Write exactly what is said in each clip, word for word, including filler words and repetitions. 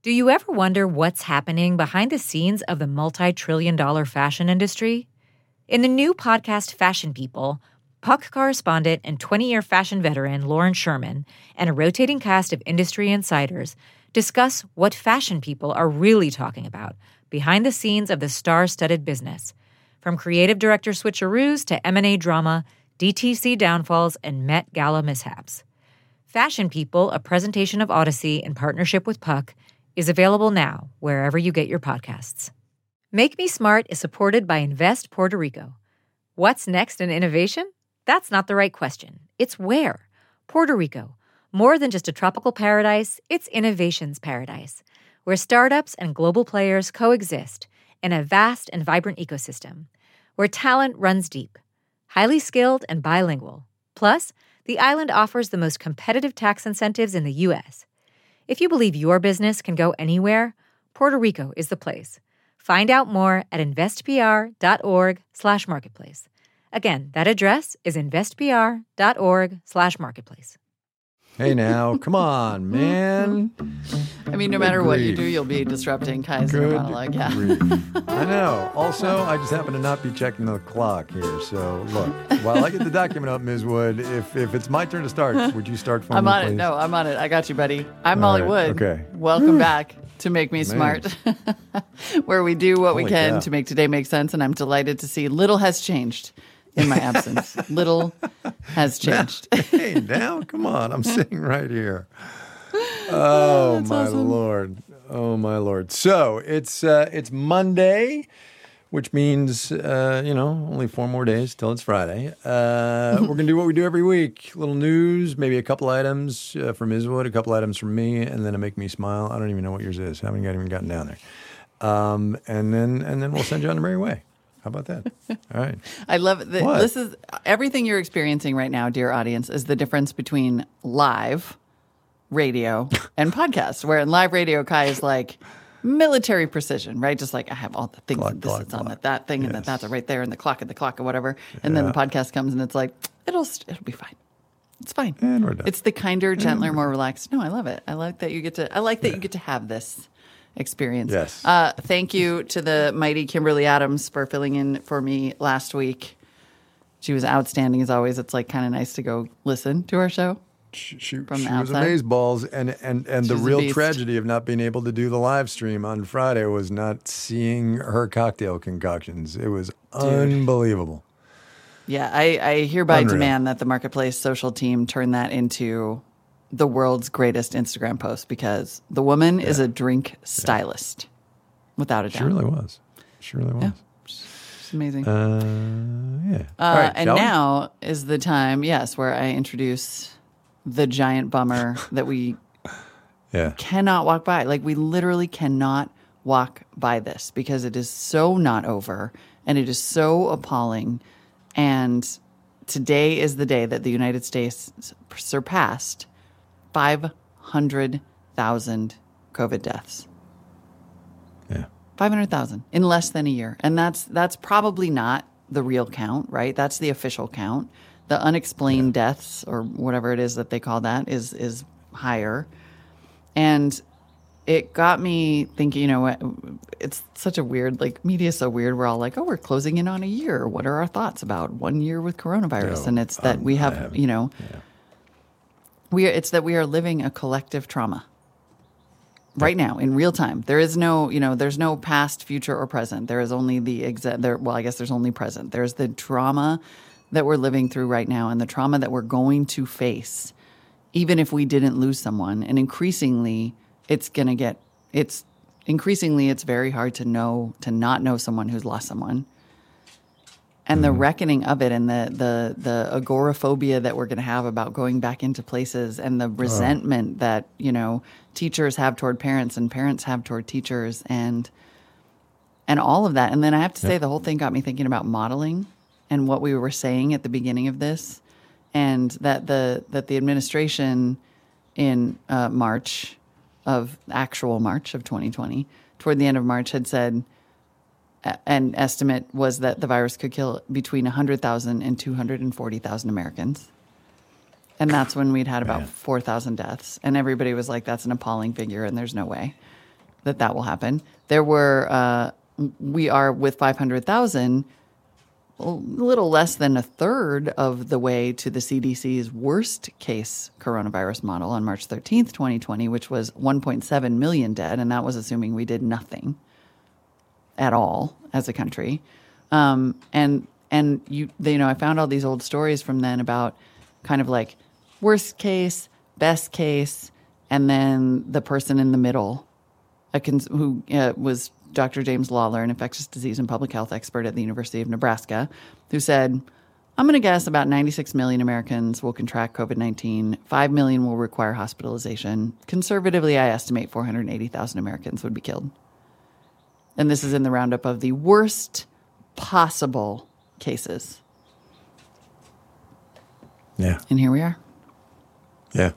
Do you ever wonder what's happening behind the scenes of the multi-trillion dollar fashion industry? In the new podcast Fashion People, Puck correspondent and twenty-year fashion veteran Lauren Sherman and a rotating cast of industry insiders discuss what fashion people are really talking about behind the scenes of the star-studded business, from creative director switcheroos to M and A drama, D T C downfalls, and Met Gala mishaps. Fashion People, a presentation of Odyssey in partnership with Puck, is available now wherever you get your podcasts. Make Me Smart is supported by Invest Puerto Rico. What's next in innovation? That's not the right question. It's where. Puerto Rico. More than just a tropical paradise, it's innovation's paradise, where startups and global players coexist in a vast and vibrant ecosystem, where talent runs deep, highly skilled and bilingual. Plus, the island offers the most competitive tax incentives in the U S If you believe your business can go anywhere, Puerto Rico is the place. Find out more at investpr.org slash marketplace. Again, that address is investpr.org slash marketplace. Hey now, come on, man. I mean, no Good matter grief. what you do, you'll be disrupting Kai's inner Good monologue. Yeah. grief. I know. Also, I just happen to not be checking the clock here. So, look, while I get the document up, Miz Wood, if if it's my turn to start, would you start for I'm me, on please? it. No, I'm on it. I got you, buddy. I'm All Molly right, Wood. okay. Welcome back to Make Me Smart, where we do what we Holy can cow. to make today make sense. And I'm delighted to see little has changed in my absence. Little has changed. Hey, now, come on. I'm sitting right here. Oh, that's my awesome. Lord. Oh, my Lord. So it's uh, it's Monday, which means, uh, you know, only four more days till it's Friday. Uh, we're going to do what we do every week. A little news, maybe a couple items uh, from Iswood, a couple items from me, and then a Make Me Smile. I don't even know what yours is. Haven't even gotten down there. Um, and then and then we'll send you on the merry way. How about that? All right. I love it. that What? This is everything you're experiencing right now, dear audience, is the difference between live radio and podcast. Where in live radio, Kai is like military precision, right? Just like I have all the things Clock, that this clock, is on clock. that, that thing and that Yes. that's right there and the clock and the clock and whatever. And then the Yeah. podcast comes and it's like it'll it'll be fine. It's fine. And we're done. It's the kinder, gentler, more relaxed. No, I love it. I like that you get to. I like that you get to have this experience. Yes. Uh, thank you to the mighty Kimberly Adams for filling in for me last week. She was outstanding as always. It's like kind of nice to go listen to our show. She, she, From she the was outside. amazeballs, and and and the She's a real beast. tragedy of not being able to do the live stream on Friday was not seeing her cocktail concoctions. It was unbelievable. Yeah, I, I hereby Unreal. demand that the Marketplace social team turn that into the world's greatest Instagram post because the woman is a drink stylist, without a doubt. She really was. She really was. Yeah. She's amazing. Uh, yeah. Uh, All right, and shall we? now is the time, yes, where I introduce the giant bummer that we Yeah. cannot walk by. Like, we literally cannot walk by this because it is so not over and it is so appalling. And today is the day that the United States surpassed five hundred thousand COVID deaths. Yeah. five hundred thousand in less than a year. And that's that's probably not the real count, right? That's the official count. The unexplained deaths or whatever it is that they call that is is higher. And it got me thinking, you know, what it's such a weird, like media is so weird. We're all like, oh, we're closing in on a year. What are our thoughts about one year with coronavirus? No, and it's that um, we I have, haven't. you know, Yeah. we are, it's that we are living a collective trauma right now in real time. There is no, you know, there's no past, future, or present. There is only the exact, there, well, I guess there's only present. There's the trauma that we're living through right now and the trauma that we're going to face, even if we didn't lose someone. And increasingly, it's going to get, it's increasingly, it's very hard to know, to not know someone who's lost someone. And the reckoning of it and the the the agoraphobia that we're going to have about going back into places and the resentment that, you know, teachers have toward parents and parents have toward teachers and and all of that. And then I have to say the whole thing got me thinking about modeling and what we were saying at the beginning of this and that the that the administration in uh, March of actual March of twenty twenty, toward the end of March had said an estimate was that the virus could kill between one hundred thousand and two hundred forty thousand Americans. And that's when we'd had about Man. four thousand deaths. And everybody was like, that's an appalling figure and there's no way. that that will happen. There were, uh, we are with five hundred thousand, a little less than a third of the way to the C D C's worst case coronavirus model on March thirteenth, twenty twenty, which was one point seven million dead. And that was assuming we did nothing at all as a country. Um, and, and you, they, you know, I found all these old stories from then about kind of like worst case, best case, and then the person in the middle, a cons- who uh, was Doctor James Lawler, an infectious disease and public health expert at the University of Nebraska, who said, I'm going to guess about ninety-six million Americans will contract COVID nineteen. five million will require hospitalization. Conservatively, I estimate four hundred eighty thousand Americans would be killed. And this is in the roundup of the worst possible cases. Yeah. And here we are. Yeah.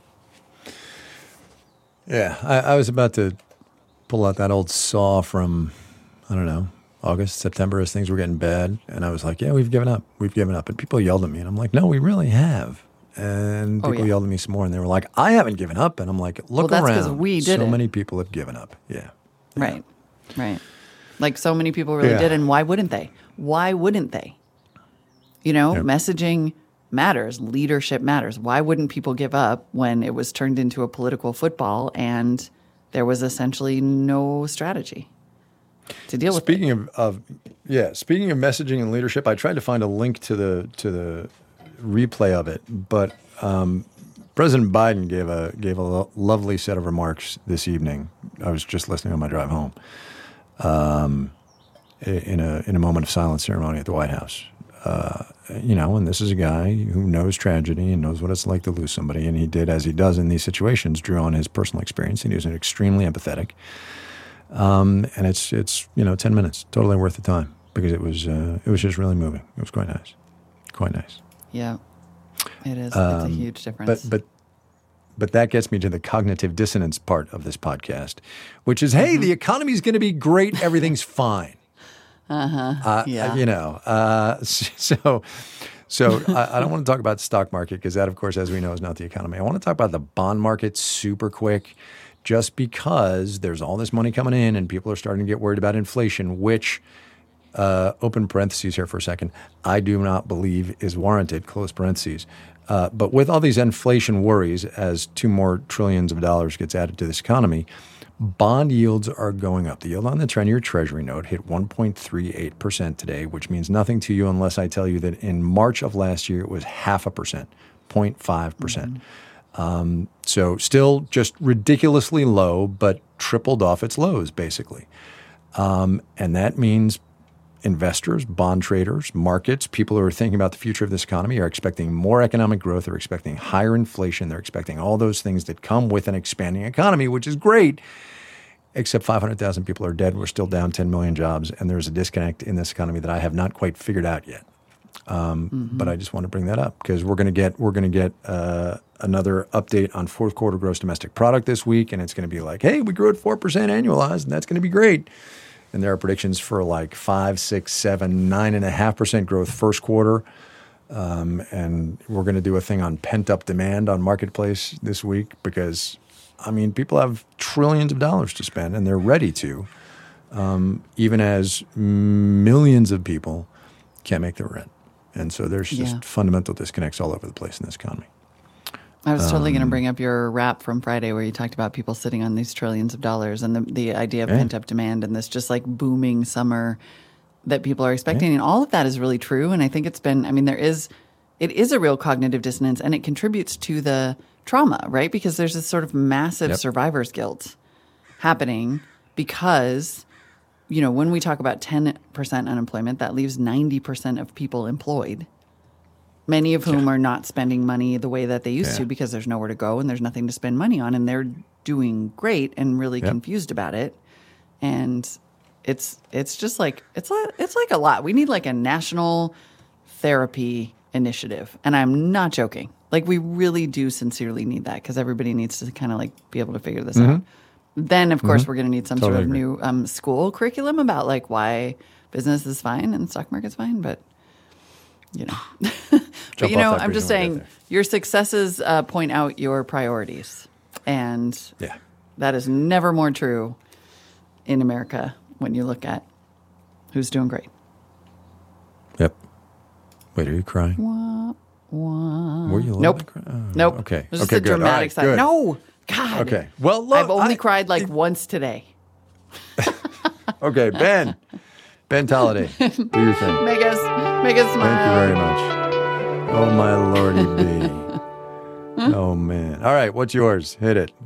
Yeah. I, I was about to pull out that old saw from, I don't know, August, September, as things were getting bad. And I was like, yeah, we've given up. We've given up. And people yelled at me. And I'm like, no, we really have. And Oh, people yeah. yelled at me some more. And they were like, I haven't given up. And I'm like, look Well, that's 'cause around. we did so it. many people have given up. Yeah. Right. Right. Like so many people really Yeah. did. And why wouldn't they? Why wouldn't they? You know, Yep. messaging matters. Leadership matters. Why wouldn't people give up when it was turned into a political football and there was essentially no strategy to deal with it? Speaking of, of yeah, speaking of messaging and leadership, I tried to find a link to the to the replay of it, but um, President Biden gave a gave a lo- lovely set of remarks this evening. I was just listening on my drive home, um, in a in a moment of silent ceremony at the White House. Uh, you know, and this is a guy who knows tragedy and knows what it's like to lose somebody, and he did, as he does in these situations, drew on his personal experience, and he was extremely empathetic. Um, and it's it's you know ten minutes, totally worth the time, because it was uh, it was just really moving. It was quite nice, quite nice. Yeah, it is. Um, it's a huge difference. But but but that gets me to the cognitive dissonance part of this podcast, which is, hey, Mm-hmm. the economy's going to be great, everything's fine. uh-huh. Uh, Yeah. You know, uh, so so I, I don't want to talk about the stock market, because that, of course, as we know, is not the economy. I want to talk about the bond market super quick, just because there's all this money coming in and people are starting to get worried about inflation, which, uh, open parentheses here for a second, I do not believe is warranted, close parentheses. Uh, but with all these inflation worries, as two more trillions of dollars gets added to this economy, bond yields are going up. The yield on the ten-year Treasury note hit one point three eight percent today, which means nothing to you unless I tell you that in March of last year it was half a percent, zero point five percent. Mm-hmm. Um, so still just ridiculously low, but tripled off its lows, basically. Um, and that means investors, bond traders, markets, people who are thinking about the future of this economy are expecting more economic growth. They're expecting higher inflation. They're expecting all those things that come with an expanding economy, which is great, except five hundred thousand people are dead. We're still down ten million jobs, and there's a disconnect in this economy that I have not quite figured out yet. Um, mm-hmm. But I just want to bring that up, because we're going to get we're going to get uh, another update on fourth quarter gross domestic product this week, and it's going to be like, hey, we grew at four percent annualized, and that's going to be great. And there are predictions for like five, six, seven, nine and a half percent growth first quarter. Um, and we're going to do a thing on pent up demand on Marketplace this week, because, I mean, people have trillions of dollars to spend, and they're ready to, um, even as millions of people can't make their rent. And so there's just Yeah. fundamental disconnects all over the place in this economy. I was totally going to Um, bring up your rap from Friday where you talked about people sitting on these trillions of dollars and the, the idea of Yeah. pent-up demand and this just like booming summer that people are expecting. And all of that is really true. And I think it's been, I mean, there is, it is a real cognitive dissonance, and it contributes to the trauma, right? Because there's this sort of massive Yep. survivor's guilt happening because, you know, when we talk about ten percent unemployment, that leaves ninety percent of people employed. Many of whom Yeah. are not spending money the way that they used Yeah. to because there's nowhere to go and there's nothing to spend money on, and they're doing great and really Yep. confused about it. And it's it's just like it's like it's like a lot. We need like a national therapy initiative, and I'm not joking. Like we really do sincerely need that, because everybody needs to kind of like be able to figure this out. Then of course we're going to need some Totally sort of agree. new um, school curriculum about like why business is fine and the stock market's fine, but. You know, but Jump you off know, that I'm bridge just when we get saying there. your successes uh, point out your priorities, and Yeah. that is never more true in America when you look at who's doing great. Yep. Wait, are you crying? Wah, wah. Were you a little Nope. bit cry- oh, Nope. Okay. It was just okay, a good. All dramatic right, side. good. No. God. Okay. Well, look. I've only I- cried like once today. Okay, Ben. Ben Tolliday. Do your thing. Make us, make us smile. Thank you very much. Oh, my lordy B. Oh, man. All right, what's yours? Hit it.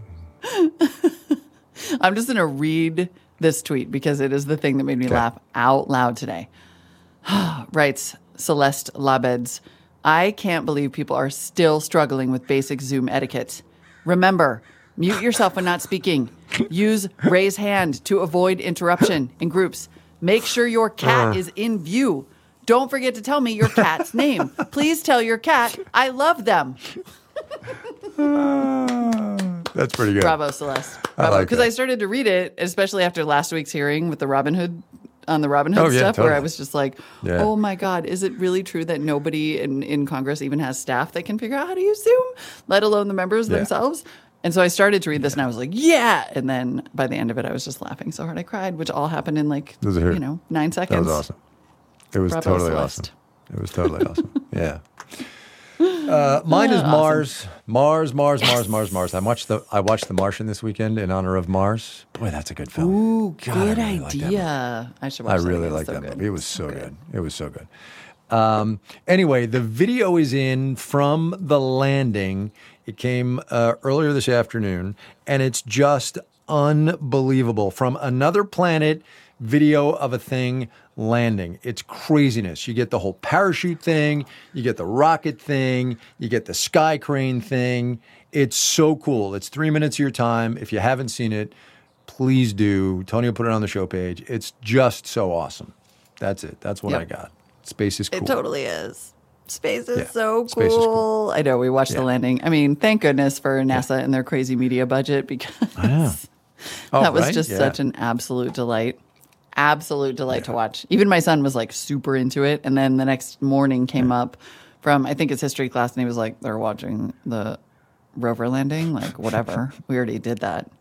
I'm just going to read this tweet because it is the thing that made me Okay. laugh out loud today. Writes Celeste Labeds, I can't believe people are still struggling with basic Zoom etiquette. Remember, mute yourself when not speaking. Use raise hand to avoid interruption in groups. Make sure your cat Uh. is in view. Don't forget to tell me your cat's name. Please tell your cat I love them. That's pretty good. Bravo, Celeste. I Bravo. like Because that. I started to read it, especially after last week's hearing with the Robin Hood on the Robin Hood Oh, yeah, stuff, where I totally. was just like, Yeah. oh my God, is it really true that nobody in, in Congress even has staff that can figure out how to use Zoom, let alone the members Yeah. themselves? And so I started to read this and I was like, yeah. And then by the end of it, I was just laughing so hard I cried, which all happened in like, Those are here. you know, nine That seconds. was awesome. It was Bravo, totally Celeste. awesome. It was totally awesome. Yeah. Uh, mine is Mars. Mars, Mars, Mars, Mars, Mars. I watched the I watched The Martian this weekend in honor of Mars. Boy, that's a good film. Ooh, God, good I really like that movie. idea. I should watch I that really again. like So that good. movie. It was so, So good. It was so good. Um, anyway, the video is in from the landing. It came uh, earlier this afternoon, and it's just unbelievable. From another planet, video of a thing landing. It's craziness. You get the whole parachute thing, you get the rocket thing, you get the sky crane thing. It's so cool. It's three minutes of your time. If you haven't seen it, please do. Tony will put it on the show page. It's just so awesome. That's it. That's what Yep. I got. Space is cool. It totally is. Space is Yeah. so cool. Space is cool. I know. We watched Yeah. the landing. I mean, thank goodness for NASA and their crazy media budget because know. Oh, that was right? just Yeah. such an absolute delight. Absolute delight to watch. Even my son was like super into it. And then the next morning came up from, I think his history class, and he was like, they're watching the rover landing. Like, whatever. We already did that.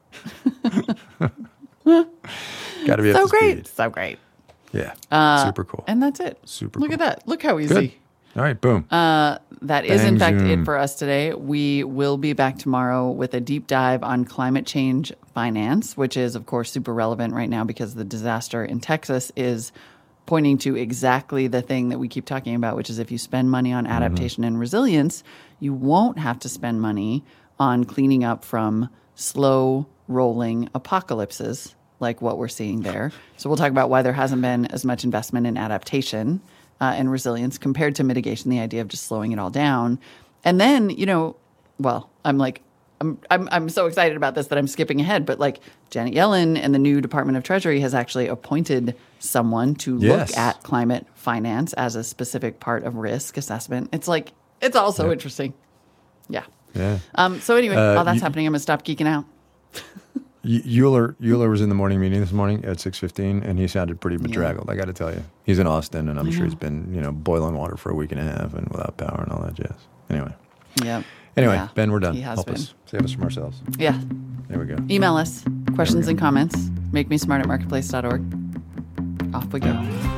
Got to be up So to great. speed. So great. Yeah. Super cool. And that's it. Super Look cool. at that. Look how easy. Good. All right. Boom. Uh, that is, in Bang fact, Zoom. it for us today. We will be back tomorrow with a deep dive on climate change finance, which is, of course, super relevant right now because the disaster in Texas is pointing to exactly the thing that we keep talking about, which is if you spend money on adaptation and resilience, you won't have to spend money on cleaning up from slow rolling apocalypses like what we're seeing there. So we'll talk about why there hasn't been as much investment in adaptation uh, and resilience compared to mitigation, the idea of just slowing it all down. And then, you know, well, I'm like, I'm, I'm I'm so excited about this that I'm skipping ahead, but like Janet Yellen and the new Department of Treasury has actually appointed someone to Yes. look at climate finance as a specific part of risk assessment. It's like, it's also Yeah. interesting. Yeah. yeah. Um, so anyway, Uh, while that's you- happening, I'm going to stop geeking out. Y- Euler Euler was in the morning meeting this morning at six fifteen, and he sounded pretty bedraggled. I got to tell you, he's in Austin, and I'm sure he's been you know boiling water for a week and a half and without power and all that jazz. Anyway, Yep. anyway, Yeah, Ben, we're done. He has Help been. us, save us from ourselves. Yeah. There we go. Email us questions and comments. Make me smart at marketplace dot org. Off we go.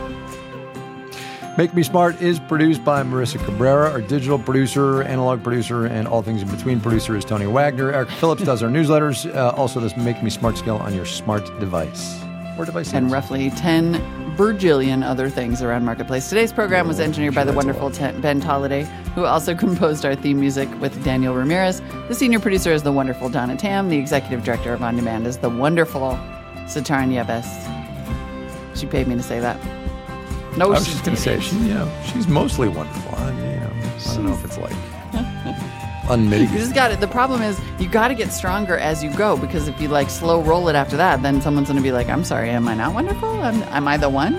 Make Me Smart is produced by Marissa Cabrera. Our digital producer, analog producer, and all things in between producer is Tony Wagner. Eric Phillips does our newsletters. Uh, also, this Make Me Smart skill on your smart device or devices. And roughly ten burjillion other things around Marketplace. Today's program was engineered by the That's a wonderful Ten- Ben Tolliday, who also composed our theme music with Daniel Ramirez. The senior producer is the wonderful Donna Tam. The executive director of On Demand is the wonderful Sataran Yebes. She paid me to say that. No, I was she just going to say, didn't. she, you know, she's mostly wonderful. I mean, you know, I don't know if it's like You unmitigated. just got it. The problem is you got to get stronger as you go, because if you like slow roll it after that, then someone's going to be like, I'm sorry, am I not wonderful? Am, am I the one?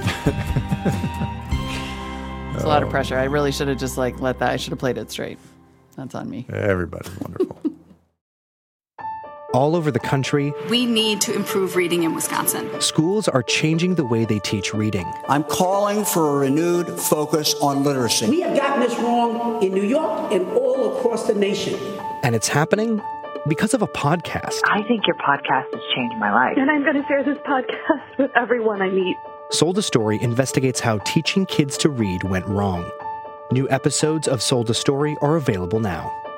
It's a lot of pressure. I really should have just like let that. I should have played it straight. That's on me. Everybody's wonderful. All over the country, We need to improve reading in Wisconsin. schools are changing the way they teach reading. I'm calling for a renewed focus on literacy. We have gotten this wrong in New York and all across the nation. And it's happening because of a podcast. I think your podcast has changed my life. And I'm going to share this podcast with everyone I meet. Sold a Story investigates how teaching kids to read went wrong. New episodes of Sold a Story are available now.